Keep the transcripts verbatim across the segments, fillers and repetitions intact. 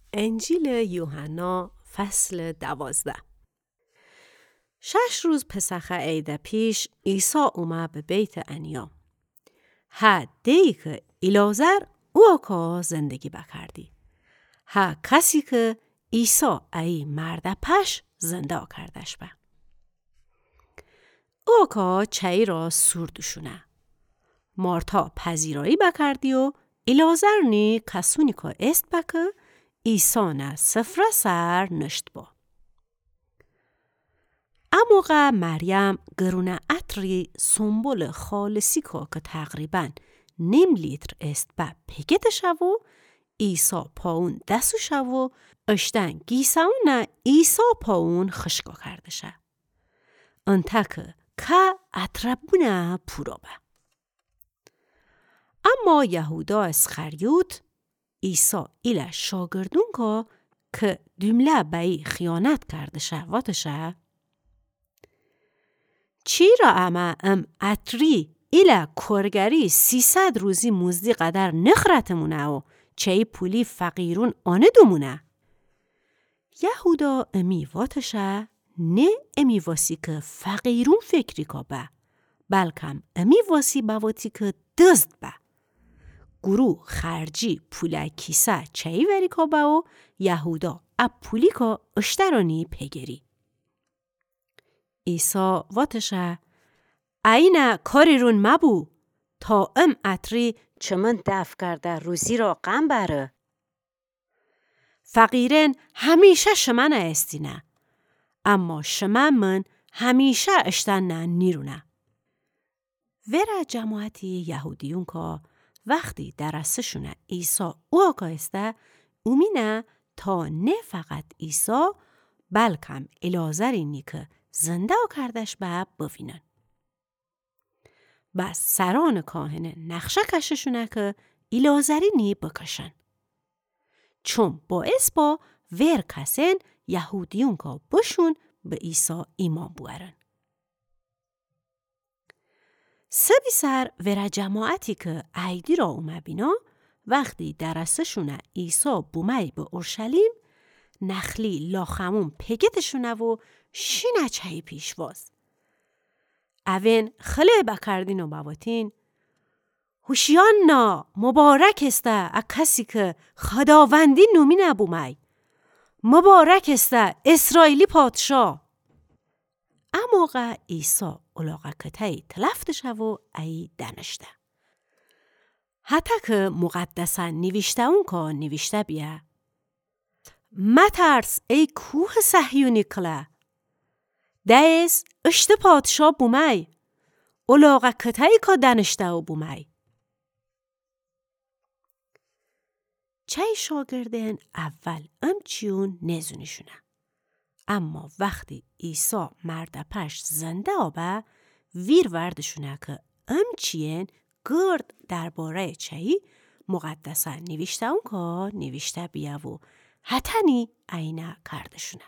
انجیل یوحنا فصل دوازده. شش روز پسخ عید پیش عیسی اومد به بیت انیا. ها دی که ایلازر او که زندگی بکردی. ها کسی که عیسی ای مرد پش زنده کردش با. او که چای را سوردشونه. مارتا پذیرایی بکردی و ایلازر نی کسونی که است بکه عیسی نه سفره سر نشت با. اموقع مریم گرونه عطری سنبول خالصی که تقریباً نیم لیتر است با پکت شو عیسی پاون دستو شو اشتن گیساونه عیسی پاون خشکا کرده شه. انتکه که عطربونه پورا با. اما یهودا اسخریوت عیسی ایله شاگردون که که دمله بایی خیانت کرده شهواتشه چی را اما ام عطری ایله کرگری سیصد روزی موزدی قدر نخرتمونه و چی پولی فقیرون آنه دومونه یهودا امی واتشه نه امی واسی که فقیرون فکری که با بلکم امی واسی باواتی که دزد با گروه خرجی پوله کیسه چایی وری که با و یهودا اب پولی که اشترانی پگری عیسی واتشه اینه کاری رون مبو تا ام عطری چمن دف کرده روزی را غم بره فقیرن همیشه شمن استینه اما شمن من همیشه اشتن نیرونه وره جماعتی یهودیون که وقتی درستشونه عیسی او آگاهسته اومینه تا نه فقط عیسی بلکم ایلازرینی که زنده کردش به ببینن. بس سران کاهنه نقشه کششونه که ایلازرینی بکشن. چون باعث با ور کسین یهودیون که بشون به عیسی ایمان بورن. سبی سر ور جماعتی که عیدی را اومه بینا وقتی درستشونه عیسی بومه به اورشلیم نخلی لاخمون پگتشونه و شینه چهی پیشواز. اوین خله بکردین و بواتین هوشیان نا مبارک استه ا کسی که خداوندی نومینه بومه مبارک استه اسرائیلی پادشاه اموقع عیسی اولاغه کتایی تلفتشه و ای دنشته. حتی که مقدسا نوشته اون که نوشته بیه مترس ای کوه صهیونی کله دایز اشت پادشاه بومی اولاغه کتایی که دنشته و بومی چای شاگردین اول امچیون نزونیشونه اما وقتی عیسی مرد پش زنده آبه ویر وردشونه که امچین گرد درباره چایی مقدسا نوشته اون که نوشته بیه و حتنی اینه کردشونه.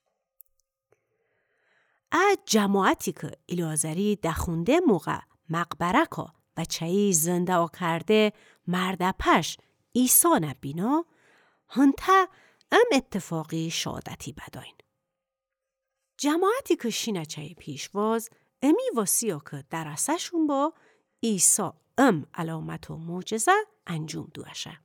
از جماعتی که ایلازری دخونده موقع مقبره که بچهی زنده و کرده مرد پش عیسی نبینا هنته ام اتفاقی شادتی بداین. جماعتی که شینه چهی پیشواز امی واسیا که درستشون با عیسی ام علامت و معجزه انجام دوشه.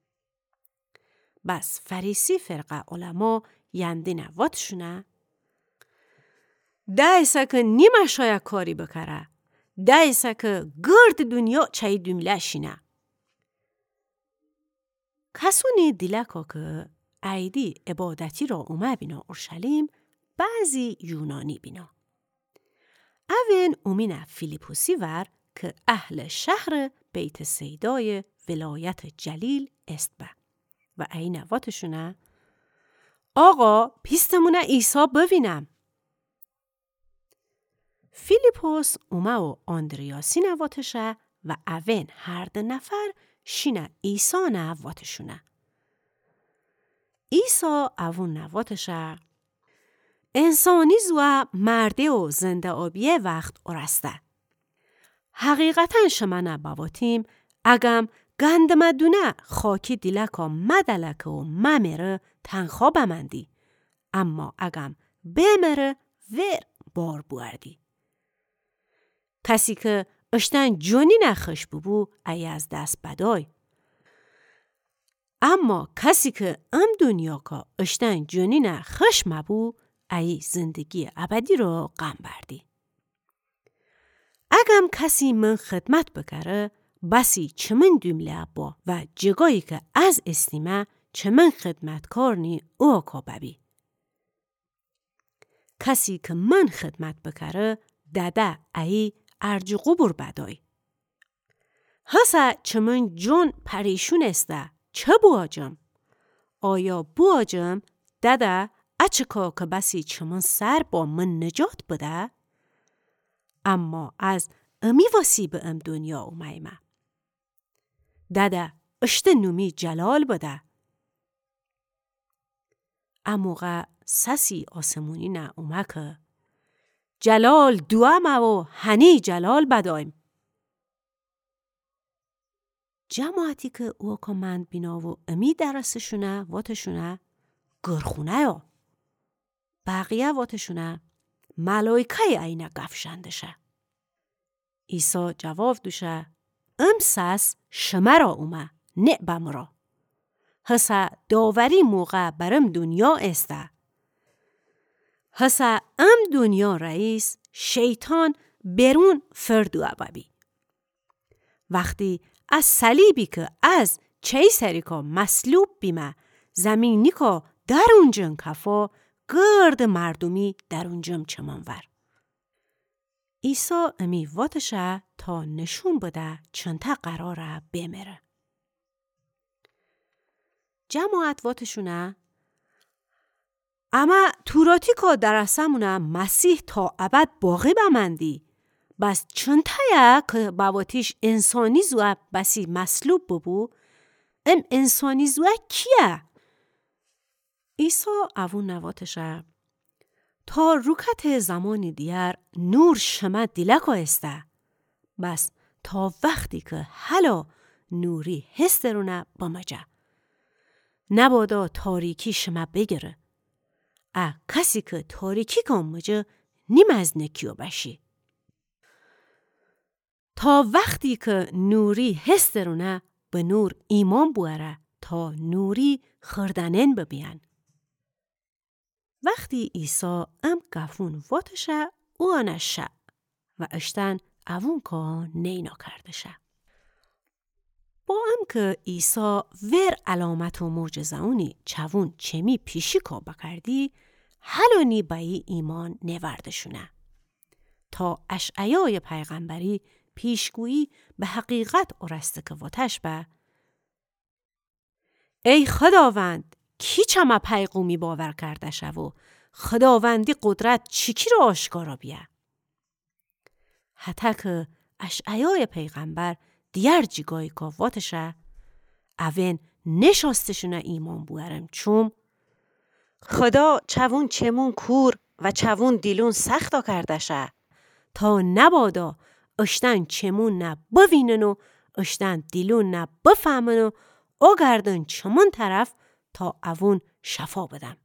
بس فریسی فرقه علما یندین واتشونه ده ایسا که نیمه شاید کاری بکره ده ایسا که گرد دنیا چای دمله شینه کسونی دیلکا که عیدی عبادتی را اومه بینا اورشلیم بعضی یونانی بینا اوین اومینه فیلیپوسی ور که اهل شهر بیت سیدای ولایت جلیل است با و این واتشونه آقا پیستمونه عیسی ببینم فیلیپوس اومه و آندریاسی نواتشه و اوین هر ده نفر شینه عیسی نواتشونه عیسی اوون نواتشه انسانی زوه مرده و زنده آبیه وقت ارسته حقیقتا شما نبواتیم اگم گندمدونه خاکی دیلکا مدلک و ممره تنخوا بمندی. اما اگم بمره ور بار بوردی. کسی که اشتن جونی نخش ببو ای از دست بدای. اما کسی که ام دنیا که اشتن جونی نخش مبو ای زندگی ابدی رو غم بردی. اگم کسی من خدمت بکره بسی چمن دومله با و جگایی که از استیمه چمن خدمتکار نی او که ببی. کسی که من خدمت بکره داده ای ارج قبور بدای. حسا چمن جون پریشون استه چه بواجم؟ آیا بواجم داده اچکا که بسی چمن سر با من نجات بده؟ اما از امی واسی به ام دنیا اومایمه. داده اشت نومی جلال بده. اموغه سسی آسمونی نه اومه که جلال دوامه و هنی جلال بدایم. جماعتی که او که من بینا و امی درستشونه واتشونه گرخونه یا. بقیه واتشونه ملائکه اینه گفشندشه. عیسی جواب دوشه ام سس شمه را اومه نه بمرا. حسا داوری موقع برم دنیا استه. حسا ام دنیا رئیس شیطان برون فردو ابابی. وقتی از صلیبی که از چه سری که مسلوب بیمه زمینی که در اونجن کفا گرد مردمی در اونجم چمانور. عیسی امی واتشه تا نشون بده چنته قراره بمیره. جماعت واتشونه اما توراتی که درسمونه مسیح تا ابد باقی بمندی. بس چنته که بواتیش انسانی زوه بسی مسلوب ببو ام انسانی زوه کیه؟ عیسی اوون نواتشه تا روکت زمانی دیگر نور شمه دیلکا استه. بس تا وقتی که حالا نوری هسترونه بمجه. نبادا تاریکی شمه بگیره. اه کسی که تاریکی کن مجه نیم از نکیو بشی. تا وقتی که نوری هسترونه به نور ایمان بواره تا نوری خردنن ببین. وقتی عیسی ام گفون واتشه او آنشه و اشتن اوون که نینا کردشه. با ام که عیسی ور علامت و معجزه اونی چوون چمی پیشی که بکردی حلونی بایی ایمان نوردشونه. تا اشعیای پیغمبری پیشگویی به حقیقت ارسته که واتش به ای خداوند کی چما پیغومی باور کرده شو و خداوندی قدرت چیکی رو آشکارا بیه. حتی که اشعیای پیغمبر دیگر جیگای که واتشه اوین نشاستشونه ایمان بوارم چوم خدا چوون چمون کور و چوون دیلون سختا کرده شه تا نبادا اشتن چمون نه بوینن و اشتن دیلون نه بفهمن و او گردن چمون طرف تا اوون شفا بدم.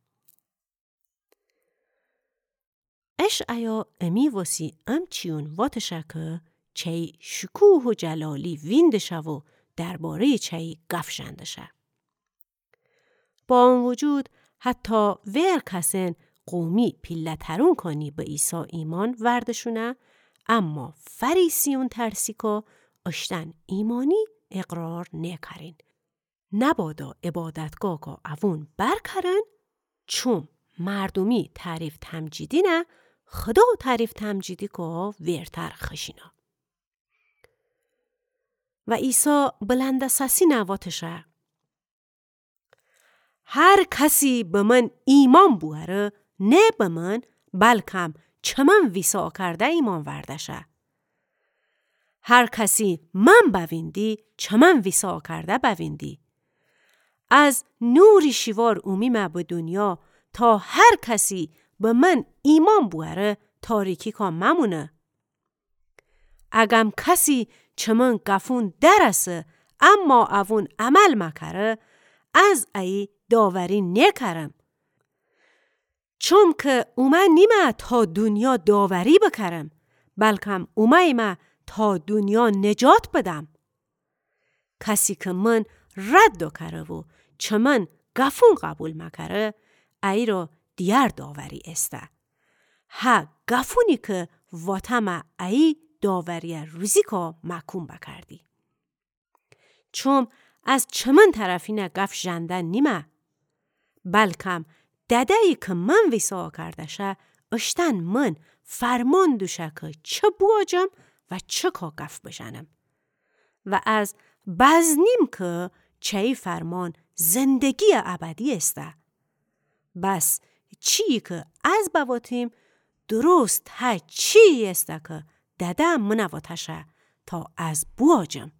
اشعیا امی واسی ام چیون واتشه که چی شکوه و جلالی ویندشه و درباره چی گفشندشه. با اون وجود حتی ور کسین قومی پیلترون کنی به عیسی ایمان وردشونه اما فریسیون ترسیکا اشتن ایمانی اقرار نکرین. نبادا عبادتگاه که اوون برکرن چون مردمی تعریف تمجیدی نه خدا تعریف تمجیدی که ورتر خشینا. و عیسی بلند سسی نواتشه هر کسی به من ایمان بواره نه به من بلکم چمن ویسا کرده ایمان وردشه. هر کسی من بویندی چمن ویسا کرده بویندی. از نوری شیوار اومیمه به دنیا تا هر کسی به من ایمان بواره تاریکی که ممونه. اگم کسی چمن گفون درسه اما اوون عمل مکره از ای داوری نکرم. چون که اومه نیمه تا دنیا داوری بکرم، بلکم اومه ایمه تا دنیا نجات بدم. کسی که من رد دو کره و چه من گفون قبول مکره، ای رو دیار داوری استه. ها گفونی که واتمه ای داوری روزی که محکوم بکردی. چون از چمن طرفینه گف جندن نیمه، بلکم ددهی که من ویسا کردشه اشتن من فرمان دوشه که چه بواجم و چه که گف بجنم. و از بزنیم که چه فرمان زندگی ابدی استه. بس چی که از بواتیم درست ها چی استه که دده منواتشه تا از بواجم.